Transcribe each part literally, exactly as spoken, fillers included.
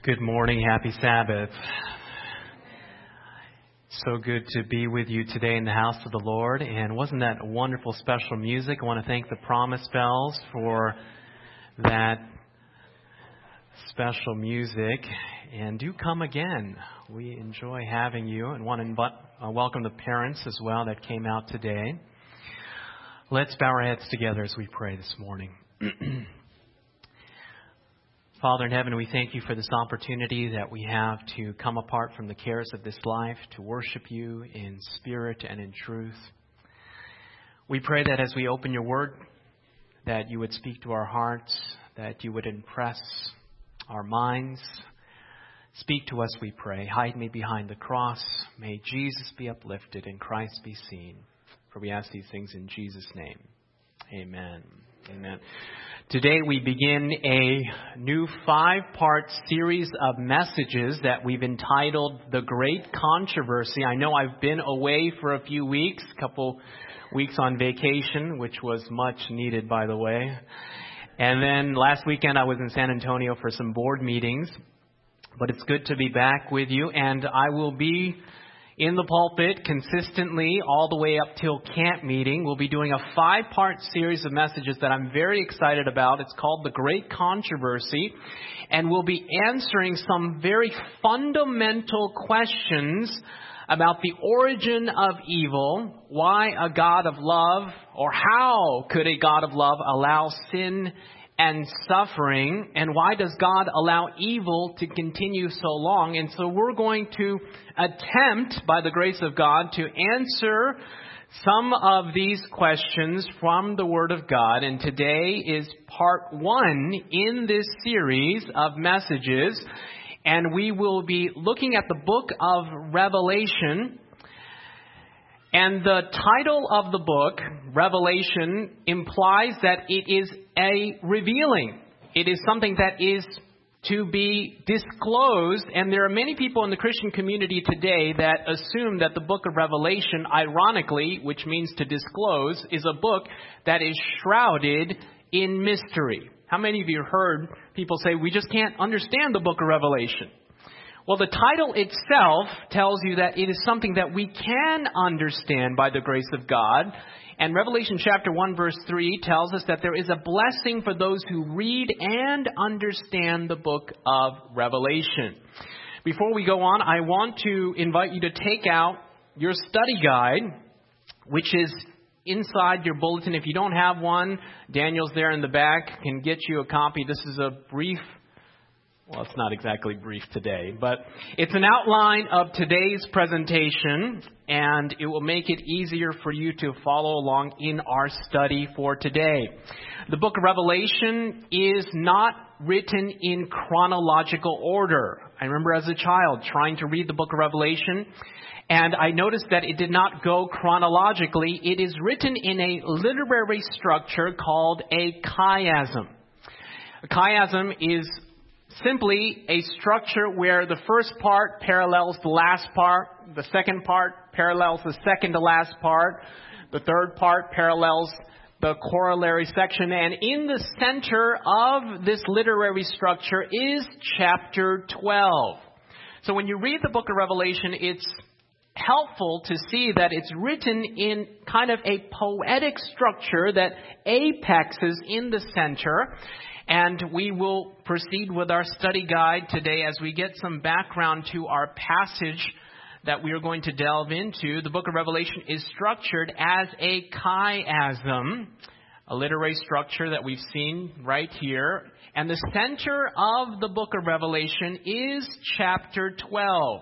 Good morning. Happy Sabbath. So good to be with you today in the house of the Lord. And wasn't that wonderful special music? I want to thank the Promise Bells for that special music. And do come again. We enjoy having you and want to invite, uh, welcome the parents as well that came out today. Let's bow our heads together as we pray this morning. Father in heaven, we thank you for this opportunity that we have to come apart from the cares of this life, to worship you in spirit and in truth. We pray that as we open your word, that you would speak to our hearts, that you would impress our minds. Speak to us, we pray. Hide me behind the cross. May Jesus be uplifted and Christ be seen. For we ask these things in Jesus' name. Amen. Amen. Today we begin a new five-part series of messages that we've entitled The Great Controversy. I know I've been away for a few weeks, a couple weeks on vacation, which was much needed, by the way. And then last weekend I was in San Antonio for some board meetings. But it's good to be back with you, and I will be in the pulpit consistently all the way up till camp meeting. We'll be doing a five-part series of messages that I'm very excited about. It's called The Great Controversy, and we'll be answering some very fundamental questions about the origin of evil, why a God of love, or how could a God of love allow sin and suffering, and why does God allow evil to continue so long? And so we're going to attempt, by the grace of God, to answer some of these questions from the Word of God. And today is part one in this series of messages, and we will be looking at the book of Revelation. And the title of the book, Revelation, implies that it is a revealing. It is something that is to be disclosed. And there are many people in the Christian community today that assume that the book of Revelation, ironically, which means to disclose, is a book that is shrouded in mystery. How many of you heard people say, we just can't understand the book of Revelation? Well, the title itself tells you that it is something that we can understand by the grace of God. And Revelation chapter one verse three tells us that there is a blessing for those who read and understand the book of Revelation. Before we go on, I want to invite you to take out your study guide, which is inside your bulletin. If you don't have one, Daniel's there in the back, can get you a copy. This is a brief Well, it's not exactly brief today, but it's an outline of today's presentation, and it will make it easier for you to follow along in our study for today. The book of Revelation is not written in chronological order. I remember as a child trying to read the book of Revelation, and I noticed that it did not go chronologically. It is written in a literary structure called a chiasm. A chiasm is simply a structure where the first part parallels the last part, the second part parallels the second to last part, the third part parallels the corollary section, and in the center of this literary structure is chapter twelve. So when you read the book of Revelation, it's helpful to see that it's written in kind of a poetic structure that apexes in the center. And we will proceed with our study guide today as we get some background to our passage that we are going to delve into. The book of Revelation is structured as a chiasm, a literary structure that we've seen right here. And the center of the book of Revelation is chapter twelve.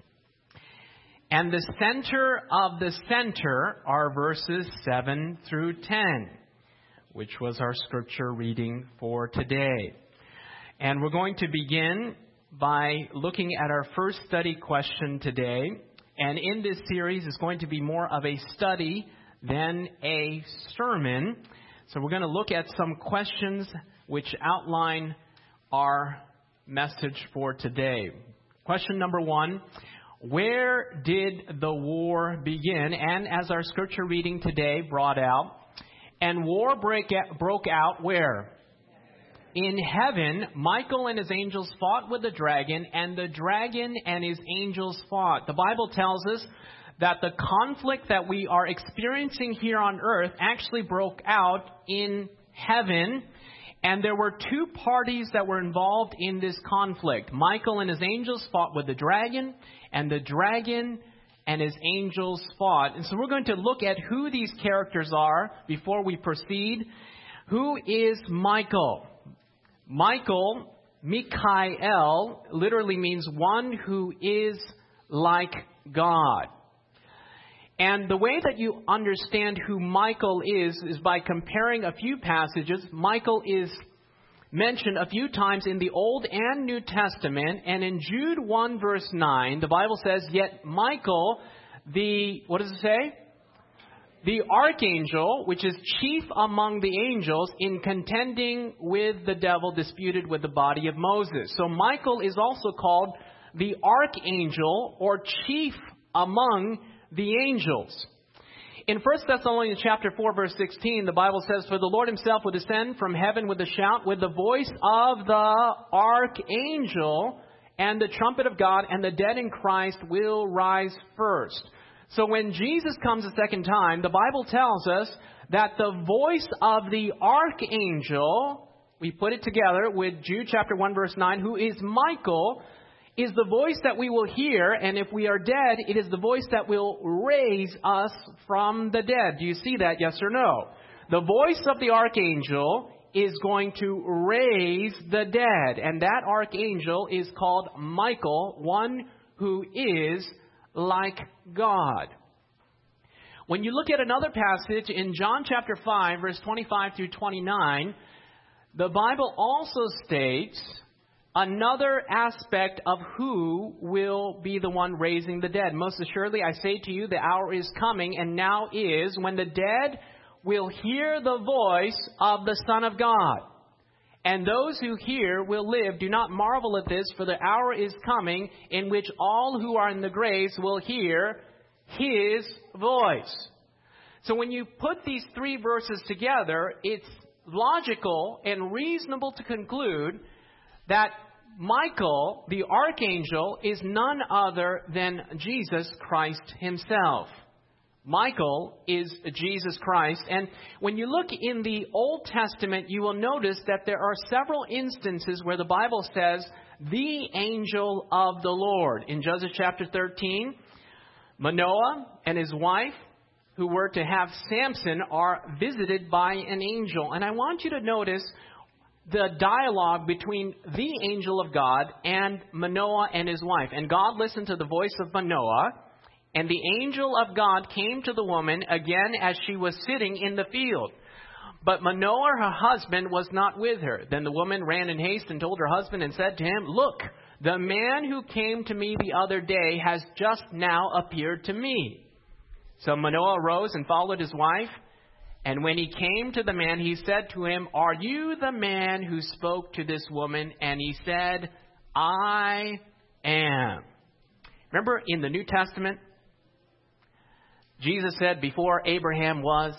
And the center of the center are verses seven through ten. Which was our scripture reading for today. And we're going to begin by looking at our first study question today. And in this series is going to be more of a study than a sermon. So we're going to look at some questions which outline our message for today. Question number one, where did the war begin? And as our scripture reading today brought out, and war break, broke out where? in heaven, Michael and his angels fought with the dragon, and the dragon and his angels fought. The Bible tells us that the conflict that we are experiencing here on earth actually broke out in heaven. And there were two parties that were involved in this conflict. Michael and his angels fought with the dragon, and the dragon and his angels fought. And so we're going to look at who these characters are before we proceed. Who is Michael? Michael, Mikael, literally means one who is like God. And the way that you understand who Michael is, is by comparing a few passages. Michael is mentioned a few times in the Old and New Testament. And in Jude one verse nine, the Bible says, yet Michael, the, what does it say? The archangel, which is chief among the angels, in contending with the devil, disputed with the body of Moses. So Michael is also called the archangel or chief among the angels. In First Thessalonians chapter four, verse sixteen, the Bible says, for the Lord himself will descend from heaven with a shout, with the voice of the archangel and the trumpet of God, and the dead in Christ will rise first. So when Jesus comes a second time, the Bible tells us that the voice of the archangel, we put it together with Jude chapter one, verse nine, who is Michael, is the voice that we will hear, and if we are dead, it is the voice that will raise us from the dead. Do you see that, yes or no? The voice of the archangel is going to raise the dead, and that archangel is called Michael, one who is like God. When you look at another passage in John chapter five, verse twenty-five through twenty-nine, the Bible also states another aspect of who will be the one raising the dead. Most assuredly, I say to you, the hour is coming, and now is, when the dead will hear the voice of the Son of God. And those who hear will live. Do not marvel at this, for the hour is coming in which all who are in the graves will hear his voice. So when you put these three verses together, it's logical and reasonable to conclude that Michael, the archangel, is none other than Jesus Christ himself. Michael is Jesus Christ. And when you look in the Old Testament, you will notice that there are several instances where the Bible says, the angel of the Lord. In Judges chapter thirteen, Manoah and his wife, who were to have Samson, are visited by an angel. And I want you to notice the dialogue between the angel of God and Manoah and his wife. And God listened to the voice of Manoah, and the angel of God came to the woman again as she was sitting in the field. But Manoah, her husband, was not with her. Then the woman ran in haste and told her husband and said to him, look, the man who came to me the other day has just now appeared to me. So Manoah arose and followed his wife. And when he came to the man, he said to him, are you the man who spoke to this woman? And he said, I am. Remember in the New Testament, Jesus said, before Abraham was,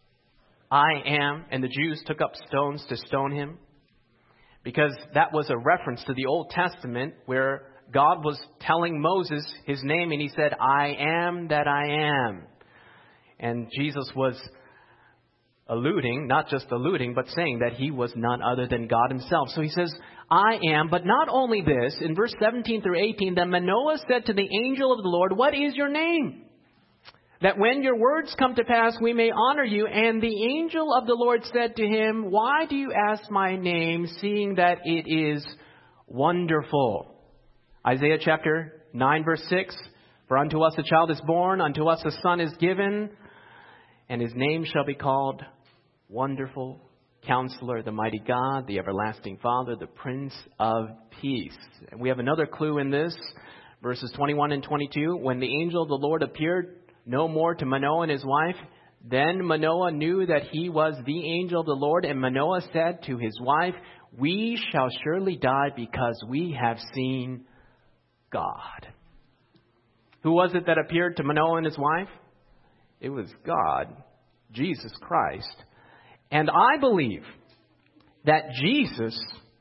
I am. And the Jews took up stones to stone him. Because that was a reference to the Old Testament where God was telling Moses his name. And he said, I am that I am. And Jesus was alluding, not just alluding, but saying that he was none other than God himself. So he says, I am. But not only this, in verse seventeen through eighteen, then Manoah said to the angel of the Lord, what is your name? That when your words come to pass, we may honor you. And the angel of the Lord said to him, why do you ask my name, seeing that it is wonderful? Isaiah chapter nine, verse six, for unto us a child is born, unto us a son is given, and his name shall be called Wonderful, Counselor, the Mighty God, the Everlasting Father, the Prince of Peace. And we have another clue in this, verses twenty-one and twenty-two. When the angel of the Lord appeared no more to Manoah and his wife, then Manoah knew that he was the angel of the Lord, and Manoah said to his wife, we shall surely die because we have seen God. Who was it that appeared to Manoah and his wife? It was God, Jesus Christ. And I believe that Jesus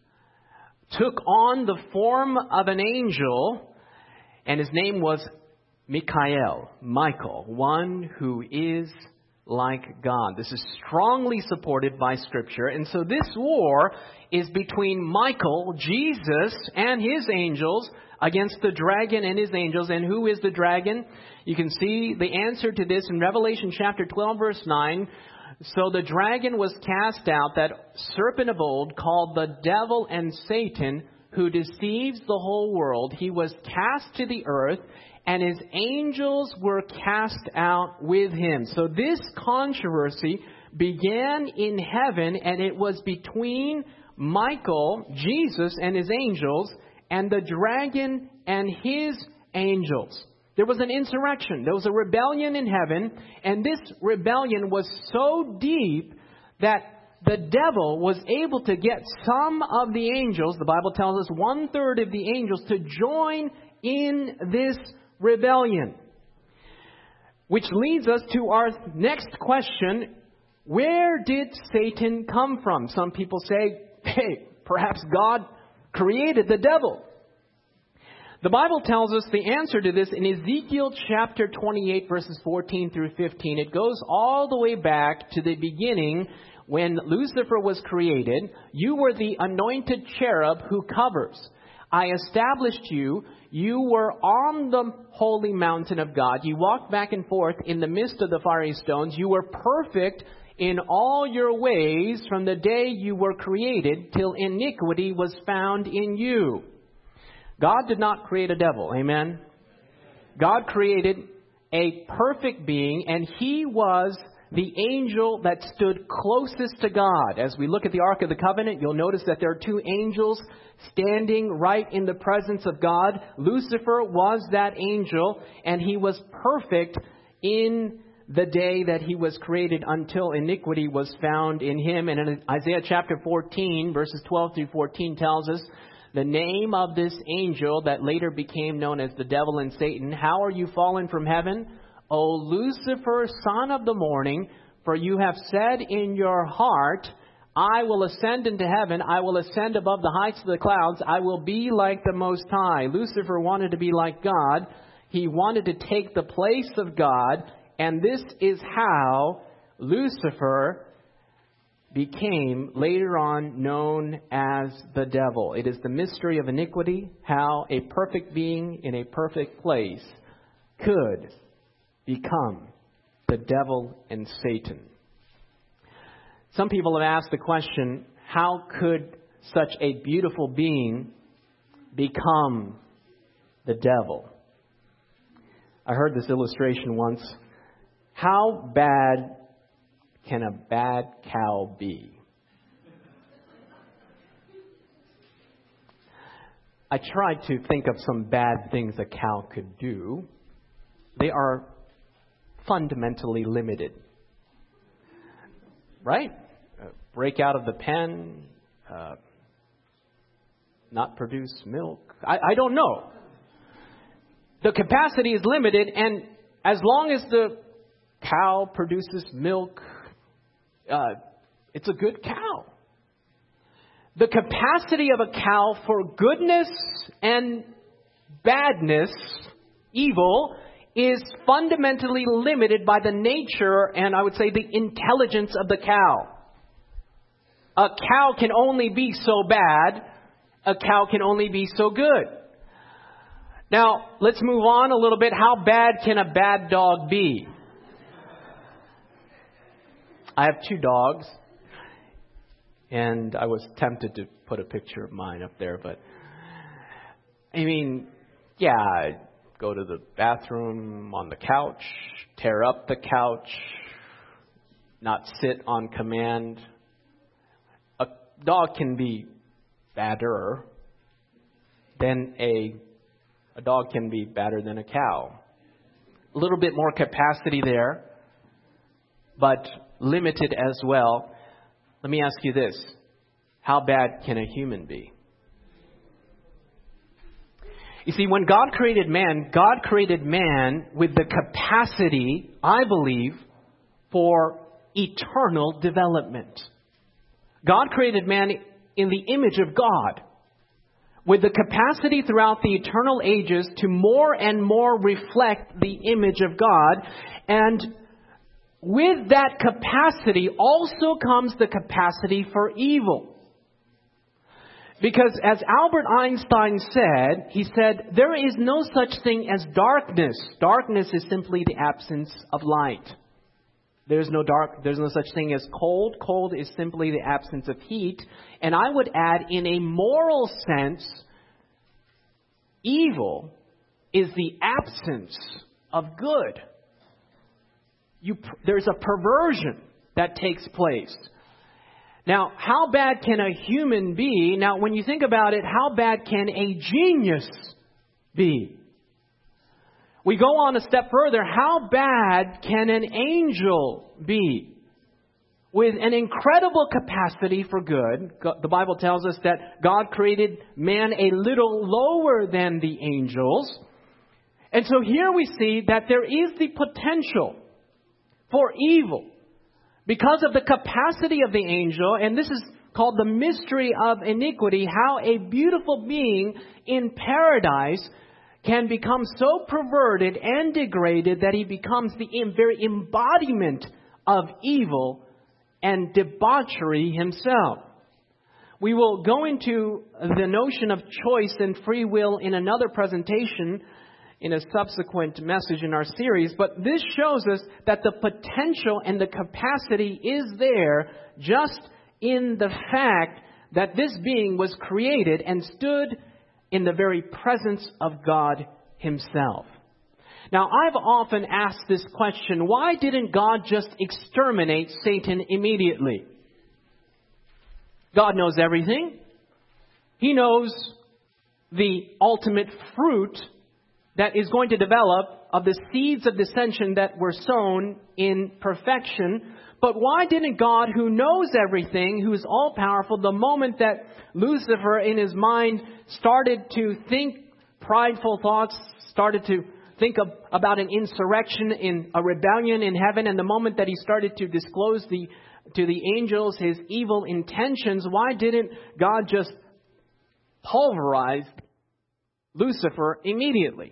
took on the form of an angel, and his name was Michael, Michael, one who is like God. This is strongly supported by Scripture. And so this war is between Michael, Jesus, and his angels against the dragon and his angels. And who is the dragon? You can see the answer to this in Revelation chapter twelve, verse nine. So the dragon was cast out, that serpent of old, called the devil and Satan, who deceives the whole world. He was cast to the earth, and his angels were cast out with him. So this controversy began in heaven, and it was between Michael, Jesus, and his angels, and the dragon and his angels. There was an insurrection. There was a rebellion in heaven, and this rebellion was so deep that the devil was able to get some of the angels, the Bible tells us one third of the angels, to join in this rebellion. Which leads us to our next question. Where did Satan come from? Some people say, hey, perhaps God created the devil. The Bible tells us the answer to this in Ezekiel chapter twenty-eight, verses fourteen through fifteen. It goes all the way back to the beginning when Lucifer was created. You were the anointed cherub who covers. I established you. You were on the holy mountain of God. You walked back and forth in the midst of the fiery stones. You were perfect in all your ways from the day you were created till iniquity was found in you. God did not create a devil. Amen. God created a perfect being, and he was the angel that stood closest to God. As we look at the Ark of the Covenant, you'll notice that there are two angels standing right in the presence of God. Lucifer was that angel, and he was perfect in the day that he was created until iniquity was found in him. And in Isaiah chapter fourteen, verses twelve through fourteen tells us the name of this angel that later became known as the devil and Satan. How are you fallen from heaven, O Lucifer, son of the morning? For you have said in your heart, I will ascend into heaven. I will ascend above the heights of the clouds. I will be like the Most High. Lucifer wanted to be like God. He wanted to take the place of God. And this is how Lucifer became later on known as the devil. It is the mystery of iniquity, how a perfect being in a perfect place could become the devil and Satan. Some people have asked the question, how could such a beautiful being become the devil? I heard this illustration once. How bad can a bad cow be? I tried to think of some bad things a cow could do. They are fundamentally limited. Right? Uh, break out of the pen, uh, not produce milk. I, I don't know. The capacity is limited, and as long as the cow produces milk, uh, it's a good cow. The capacity of a cow for goodness and badness, evil, is fundamentally limited by the nature and I would say the intelligence of the cow. A cow can only be so bad. A cow can only be so good. Now, let's move on a little bit. How bad can a bad dog be? I have two dogs, and I was tempted to put a picture of mine up there, but I mean, yeah, I'd go to the bathroom on the couch, tear up the couch, not sit on command. A dog can be badder than a a dog can be badder than a cow. A little bit more capacity there, but limited as well. Let me ask you this. How bad can a human be? You see, when God created man, God created man with the capacity, I believe, for eternal development. God created man in the image of God, with the capacity throughout the eternal ages to more and more reflect the image of God. And with that capacity also comes the capacity for evil. Because as Albert Einstein said, he said, there is no such thing as darkness. Darkness is simply the absence of light. There's no dark, there's no such thing as cold. Cold is simply the absence of heat. And I would add, in a moral sense, evil is the absence of good. You, there's a perversion that takes place. Now, how bad can a human be? Now, when you think about it, how bad can a genius be? We go on a step further. How bad can an angel be? With an incredible capacity for good. The Bible tells us that God created man a little lower than the angels. And so here we see that there is the potential for evil because of the capacity of the angel. And this is called the mystery of iniquity. How a beautiful being in paradise can become so perverted and degraded that he becomes the very embodiment of evil and debauchery himself. We will go into the notion of choice and free will in another presentation in a subsequent message in our series. But this shows us that the potential and the capacity is there just in the fact that this being was created and stood in the very presence of God himself. Now, I've often asked this question, why didn't God just exterminate Satan immediately? God knows everything. He knows the ultimate fruit that is going to develop of the seeds of dissension that were sown in perfection. But why didn't God, who knows everything, who is all-powerful, the moment that Lucifer in his mind started to think prideful thoughts, started to think of, about an insurrection, in a rebellion in heaven, and the moment that he started to disclose the, to the angels his evil intentions, why didn't God just pulverize Lucifer immediately?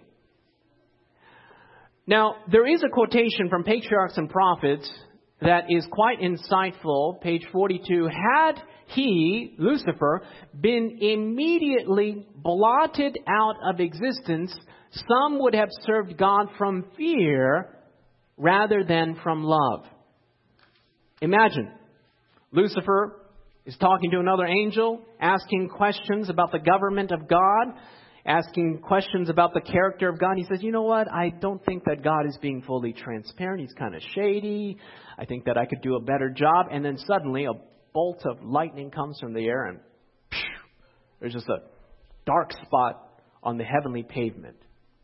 Now, there is a quotation from Patriarchs and Prophets that is quite insightful, page forty-two. Had he, Lucifer, been immediately blotted out of existence, some would have served God from fear rather than from love. Imagine, Lucifer is talking to another angel, asking questions about the government of God, asking questions about the character of God. He says, you know what? I don't think that God is being fully transparent. He's kind of shady. I think that I could do a better job. And then suddenly a bolt of lightning comes from the air and phew, there's just a dark spot on the heavenly pavement.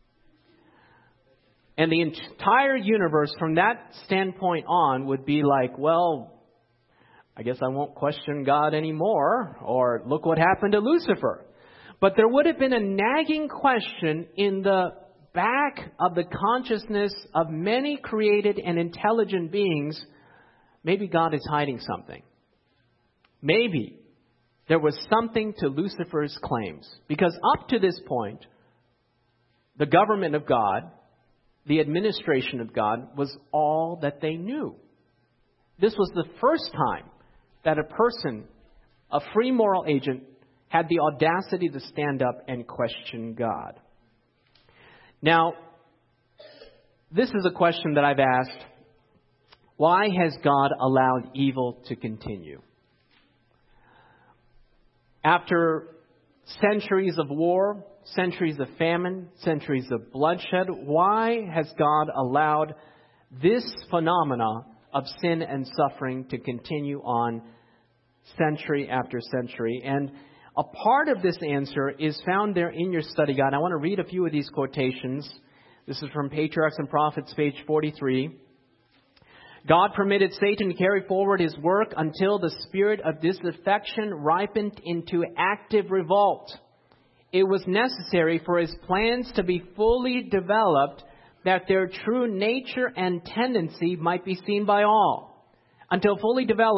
And the entire universe from that standpoint on would be like, well, I guess I won't question God anymore. Or look what happened to Lucifer. But there would have been a nagging question in the back of the consciousness of many created and intelligent beings. Maybe God is hiding something. Maybe there was something to Lucifer's claims. Because up to this point, the government of God, the administration of God, was all that they knew. This was the first time that a person, a free moral agent, had the audacity to stand up and question God. Now, this is a question that I've asked. Why has God allowed evil to continue? After centuries of war, centuries of famine, centuries of bloodshed, why has God allowed this phenomena of sin and suffering to continue on century after century? And a part of this answer is found there in your study guide. I want to read a few of these quotations. This is from Patriarchs and Prophets, page forty-three. God permitted Satan to carry forward his work until the spirit of disaffection ripened into active revolt. It was necessary for his plans to be fully developed, that their true nature and tendency might be seen by all. Until fully developed,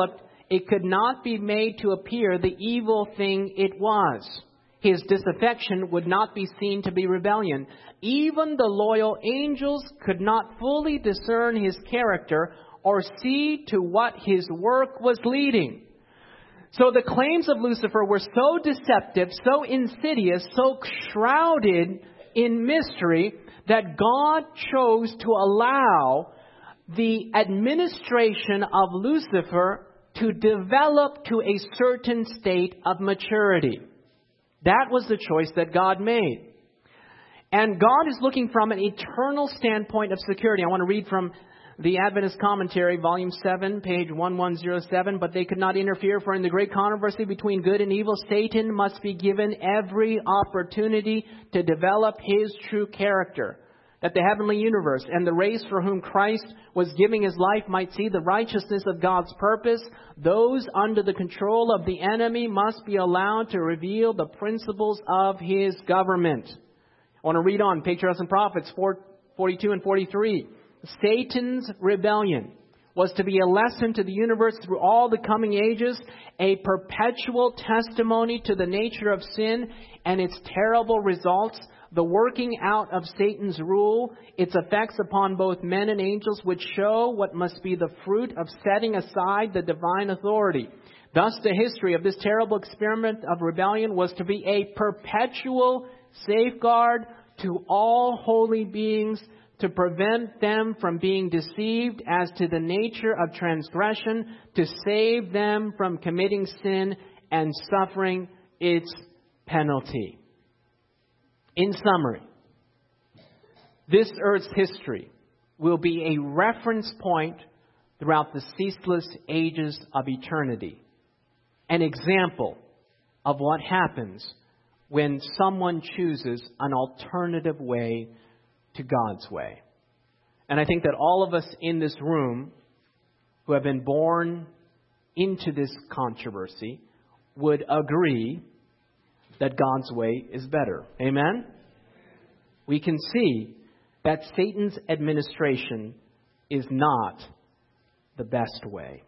it could not be made to appear the evil thing it was. His disaffection would not be seen to be rebellion. Even the loyal angels could not fully discern his character or see to what his work was leading. So the claims of Lucifer were so deceptive, so insidious, so shrouded in mystery that God chose to allow the administration of Lucifer to develop to a certain state of maturity. That was the choice that God made. And God is looking from an eternal standpoint of security. I want to read from the Adventist Commentary, Volume seven, page eleven oh seven. But they could not interfere, for in the great controversy between good and evil, Satan must be given every opportunity to develop his true character, that the heavenly universe and the race for whom Christ was giving his life might see the righteousness of God's purpose. Those under the control of the enemy must be allowed to reveal the principles of his government. I want to read on, Patriarchs and Prophets four forty-two and forty-three. Satan's rebellion was to be a lesson to the universe through all the coming ages, a perpetual testimony to the nature of sin and its terrible results, the working out of Satan's rule, its effects upon both men and angels, which show what must be the fruit of setting aside the divine authority. Thus, the history of this terrible experiment of rebellion was to be a perpetual safeguard to all holy beings, to prevent them from being deceived as to the nature of transgression, to save them from committing sin and suffering its penalty. In summary, this earth's history will be a reference point throughout the ceaseless ages of eternity. An example of what happens when someone chooses an alternative way to God's way. And I think that all of us in this room who have been born into this controversy would agree that God's way is better. Amen? We can see that Satan's administration is not the best way.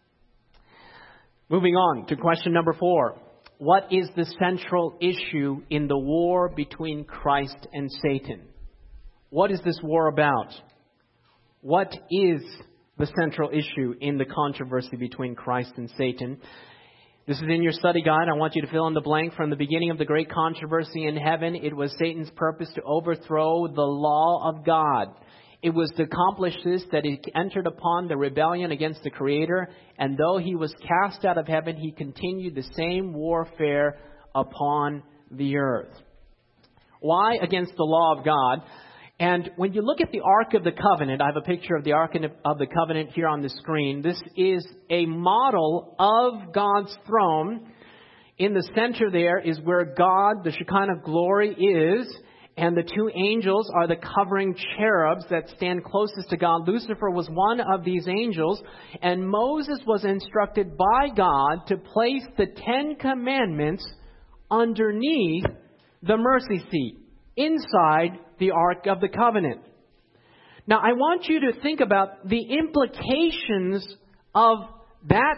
Moving on to question number four. What is the central issue in the war between Christ and Satan? What is this war about? What is the central issue in the controversy between Christ and Satan? This is in your study guide. I want you to fill in the blank. From the beginning of the great controversy in heaven, it was Satan's purpose to overthrow the law of God. It was to accomplish this that he entered upon the rebellion against the Creator, and though he was cast out of heaven, he continued the same warfare upon the earth. Why against the law of God? And when you look at the Ark of the Covenant, I have a picture of the Ark of the Covenant here on the screen. This is a model of God's throne. In the center there is where God, the Shekinah glory, is. And the two angels are the covering cherubs that stand closest to God. Lucifer was one of these angels. And Moses was instructed by God to place the Ten Commandments underneath the mercy seat, inside the Ark of the Covenant. Now, I want you to think about the implications of that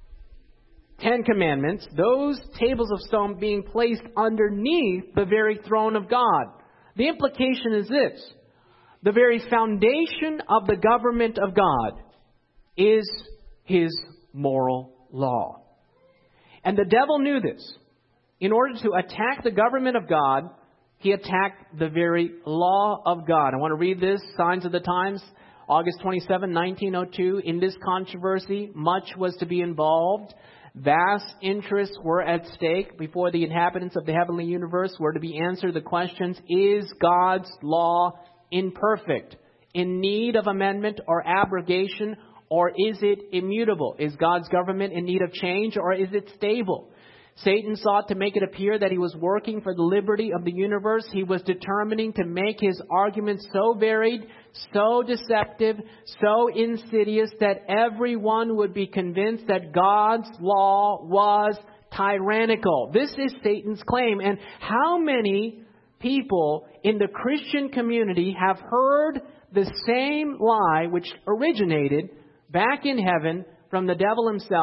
Ten Commandments, those tables of stone being placed underneath the very throne of God. The implication is this: the very foundation of the government of God is His moral law. And the devil knew this. In order to attack the government of God, he attacked the very law of God. I want to read this, Signs of the Times, August twenty-seventh, nineteen oh two. In this controversy, much was to be involved. Vast interests were at stake before the inhabitants of the heavenly universe were to be answered the questions: is God's law imperfect, in need of amendment or abrogation, or is it immutable? Is God's government in need of change, or is it stable? Satan sought to make it appear that he was working for the liberty of the universe. He was determining to make his arguments so varied, so deceptive, so insidious that everyone would be convinced that God's law was tyrannical. This is Satan's claim. And how many people in the Christian community have heard the same lie which originated back in heaven from the devil himself,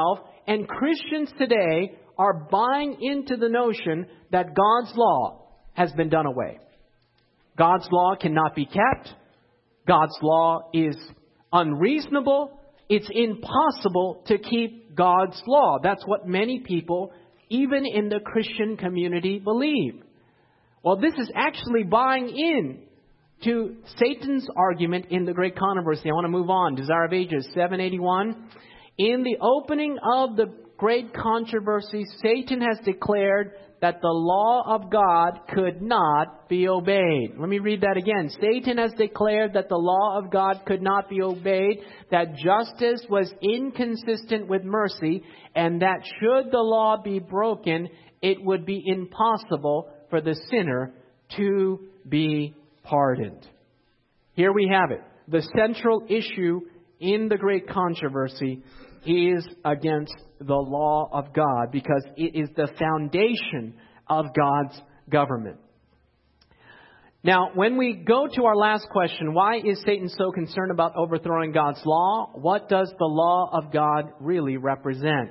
And Christians today are buying into the notion that God's law has been done away. God's law cannot be kept. God's law is unreasonable. It's impossible to keep God's law. That's what many people, even in the Christian community, believe. Well, this is actually buying in to Satan's argument in the Great Controversy. I want to move on. Desire of Ages, seven eighty-one. In the opening of the Great Controversy, Satan has declared that the law of God could not be obeyed. Let me read that again. Satan has declared that the law of God could not be obeyed, that justice was inconsistent with mercy, and that should the law be broken, it would be impossible for the sinner to be pardoned. Here we have it. The central issue in the Great Controversy is against the law of God, because it is the foundation of God's government. Now, when we go to our last question, why is Satan so concerned about overthrowing God's law? What does the law of God really represent?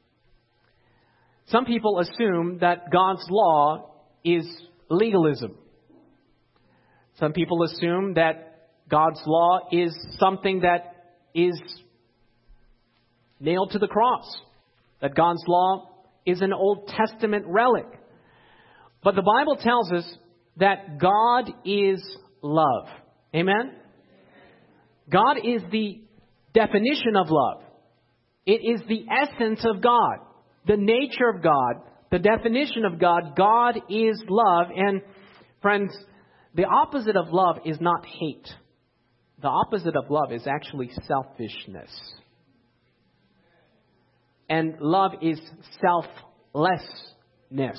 Some people assume that God's law is legalism. Some people assume that God's law is something that is nailed to the cross. That God's law is an Old Testament relic. But the Bible tells us that God is love. Amen? God is the definition of love. It is the essence of God, the nature of God, the definition of God. God is love. And friends, the opposite of love is not hate. The opposite of love is actually selfishness. And love is selflessness.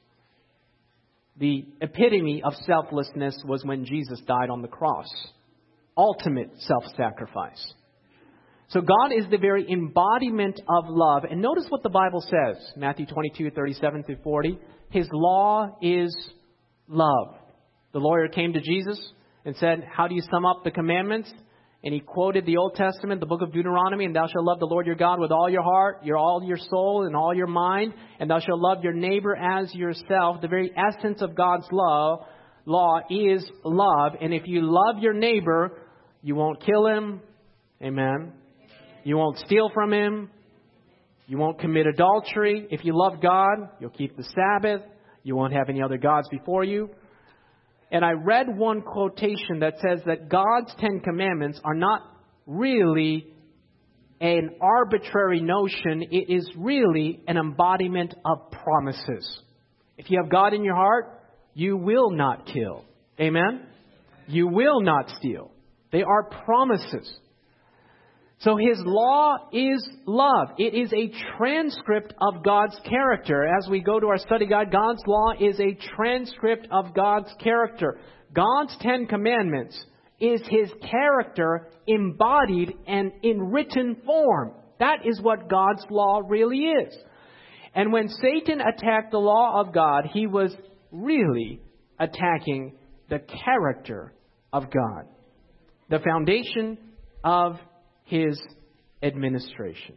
The epitome of selflessness was when Jesus died on the cross. Ultimate self-sacrifice. So God is the very embodiment of love. And notice what the Bible says. Matthew twenty-two, thirty-seven through forty. His law is love. The lawyer came to Jesus and said, how do you sum up the commandments? And he quoted the Old Testament, the book of Deuteronomy, and thou shalt love the Lord your God with all your heart, your all your soul, and all your mind, and thou shalt love your neighbor as yourself. The very essence of God's law, law is love. And if you love your neighbor, you won't kill him. Amen. You won't steal from him. You won't commit adultery. If you love God, you'll keep the Sabbath. You won't have any other gods before you. And I read one quotation that says that God's Ten Commandments are not really an arbitrary notion. It is really an embodiment of promises. If you have God in your heart, you will not kill. Amen? You will not steal. They are promises. So His law is love. It is a transcript of God's character. As we go to our study guide, God's law is a transcript of God's character. God's Ten Commandments is His character embodied and in written form. That is what God's law really is. And when Satan attacked the law of God, he was really attacking the character of God, the foundation of His administration.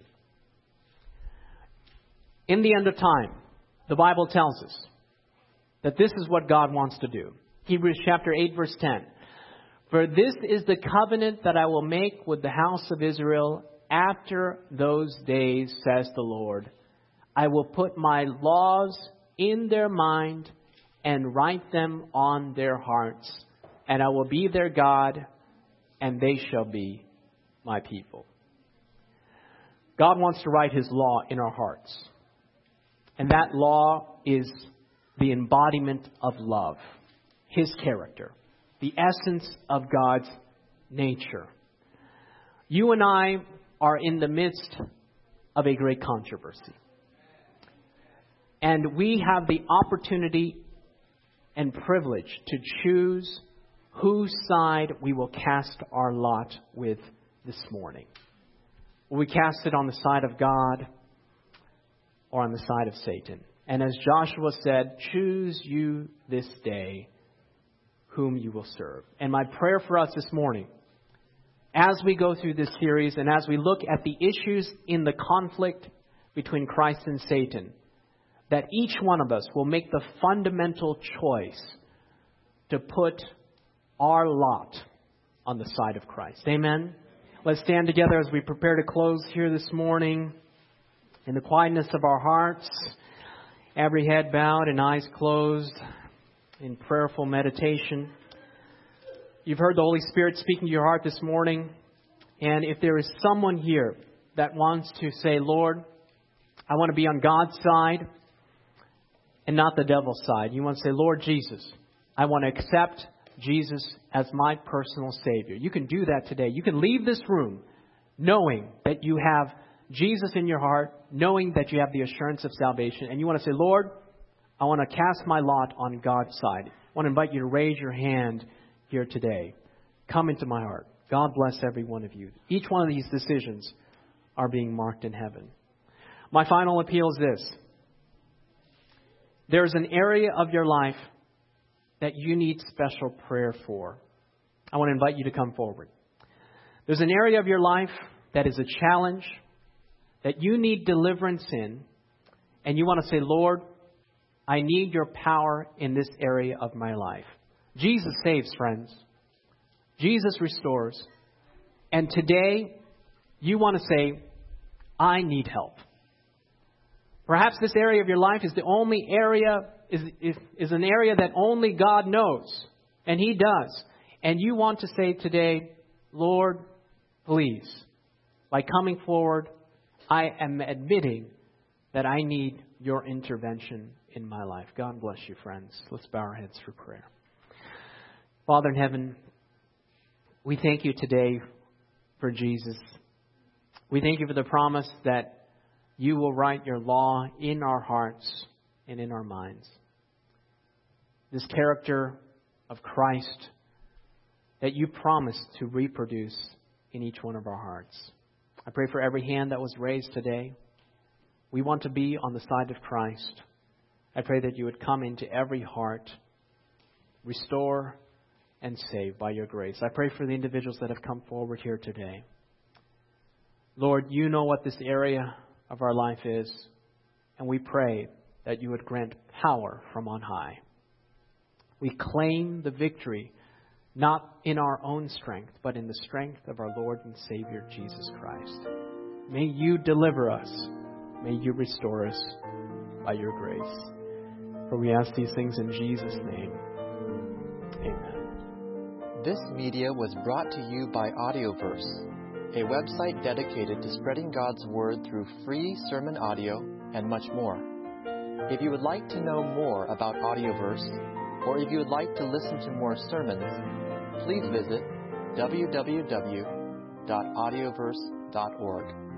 In the end of time, the Bible tells us that this is what God wants to do. Hebrews chapter eight, verse ten. For this is the covenant that I will make with the house of Israel after those days, says the Lord. I will put my laws in their mind and write them on their hearts, and I will be their God, and they shall be my people. God wants to write His law in our hearts. And that law is the embodiment of love, His character, the essence of God's nature. You and I are in the midst of a great controversy. And we have the opportunity and privilege to choose whose side we will cast our lot with this morning. Will we cast it on the side of God or on the side of Satan? And as Joshua said, choose you this day whom you will serve. And my prayer for us this morning, as we go through this series and as we look at the issues in the conflict between Christ and Satan, that each one of us will make the fundamental choice to put our lot on the side of Christ. Amen? Let's stand together as we prepare to close here this morning in the quietness of our hearts, every head bowed and eyes closed in prayerful meditation. You've heard the Holy Spirit speaking to your heart this morning, and if there is someone here that wants to say, Lord, I want to be on God's side and not the devil's side. You want to say, Lord Jesus, I want to accept Jesus as my personal Savior. You can do that today. You can leave this room knowing that you have Jesus in your heart, knowing that you have the assurance of salvation, and you want to say, Lord, I want to cast my lot on God's side. I want to invite you to raise your hand here today. Come into my heart. God bless every one of you. Each one of these decisions are being marked in heaven. My final appeal is this. There's an area of your life that you need special prayer for. I want to invite you to come forward. There's an area of your life that is a challenge, that you need deliverance in, and you want to say, Lord, I need your power in this area of my life. Jesus saves, friends. Jesus restores. And today, you want to say, I need help. Perhaps this area of your life is the only area, is, is, is an area that only God knows. And He does. And you want to say today, Lord, please, by coming forward, I am admitting that I need your intervention in my life. God bless you, friends. Let's bow our heads for prayer. Father in heaven, we thank you today for Jesus. We thank you for the promise that you will write your law in our hearts and in our minds. This character of Christ that you promised to reproduce in each one of our hearts. I pray for every hand that was raised today. We want to be on the side of Christ. I pray that you would come into every heart, restore and save by your grace. I pray for the individuals that have come forward here today. Lord, you know what this area of our life is, and we pray that you would grant power from on high. We claim the victory not in our own strength, but in the strength of our Lord and Savior, Jesus Christ. May you deliver us. May you restore us by your grace. For we ask these things in Jesus' name. Amen. This media was brought to you by Audioverse, a website dedicated to spreading God's Word through free sermon audio and much more. If you would like to know more about Audioverse, or if you would like to listen to more sermons, please visit w w w dot audioverse dot org.